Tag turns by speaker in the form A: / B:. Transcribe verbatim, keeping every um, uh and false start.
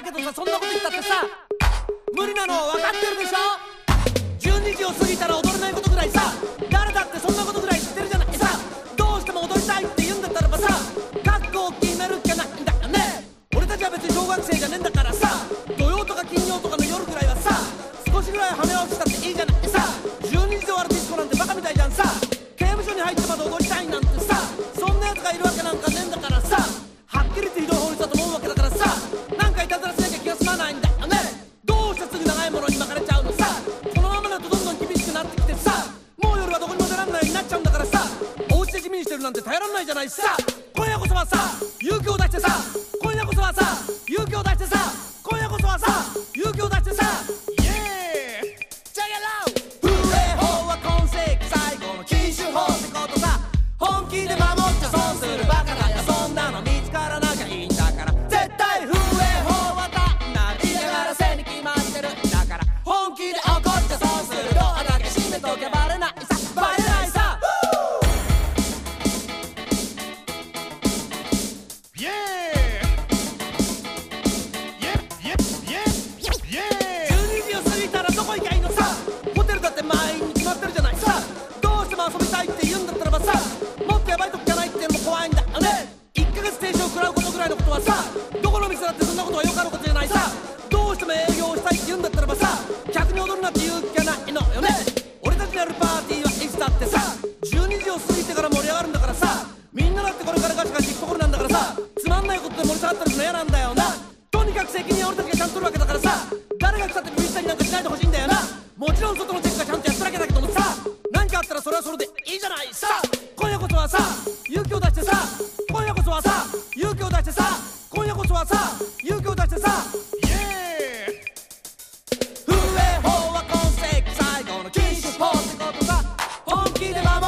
A: けどさ、そんなこと言ったってさ無理なの分かってるでしょ。じゅうにじを過ぎたら踊れないことぐらいさ、誰だってそんなことぐらい知ってるじゃないさ。どうしても踊りたいって言うんだったらばさ、覚悟を決めるっきゃないんだよね。俺たちは別に小学生じゃねえんだからさ、土曜とか金曜とかの夜ぐらいはさ、少しぐらい羽をしたっていいじゃないさ。じゅうにじで終わるディスコなんてバカみたいじゃんさ。刑務所に入ってまで踊りたいなんてさ、そんなやつがいるわけなんかねえんだからさ、はっきり言ってひどい法律だと思うわけだからさ、なんかいたずらしなきゃ気が済まないんだよね。どうしてすぐ長いものに巻かれちゃうのさ。このままだとどんどん厳しくなってきてさ、もう夜はどこにも出らんないようになっちゃうんだからさ、お家で地味にしてるなんて耐えらんないじゃないさ。今夜こそはさ勇気を出してさ、今夜こそはさ勇気を出してさ、今夜こそはさ勇気を出してさ、イエーイチャゲラウ風営法は今世紀最後の禁酒法ってことさ。本気で守って損するバカだよ、そんなの見つからなきゃいいんだから。絶対風営法は単なる嫌がらせに決まってるんだから、本気で怒って損するドアだけ閉めとけばバレないさ、バレないさ。イエーイじゅうにじを過ぎたらどこ行きゃいいのさ。ホテルだって満員に決まってるじゃないさ。どうしても遊びたいって言うんだったらばさ、もっとヤバいとこじゃないっていうのも怖いんだよね。いっかげつ停止を食らうことぐらいのことはさ、どこの店だってそんなことはよくあることじゃないさ。どうしても営業したいって言うんだったらばさ、客に踊るなって言う気がないのよね。俺たちのやるパーティーはいつだってさじゅうにじを過ぎてから盛り上がるんだからさ、みんなだってこれからガチガチ行くところなんだからさ、つまんないことで盛り下がったりするの嫌なんだよな。とにかく責任は俺たちがちゃんと取るわけだからさ、誰が来たってビビったりなんかしないでほしいんだよな。もちろん外のチェックがちゃんとやってるわけだけどもさ、何かあったらそれはそれでいいじゃないさ。今夜こそはさ勇気を出してさ、今夜こそはさ勇気を出してさ、今夜こそはさ勇気を出してさ、イエーイ風営法は今世紀最後の禁酒法ってことさ。本気で守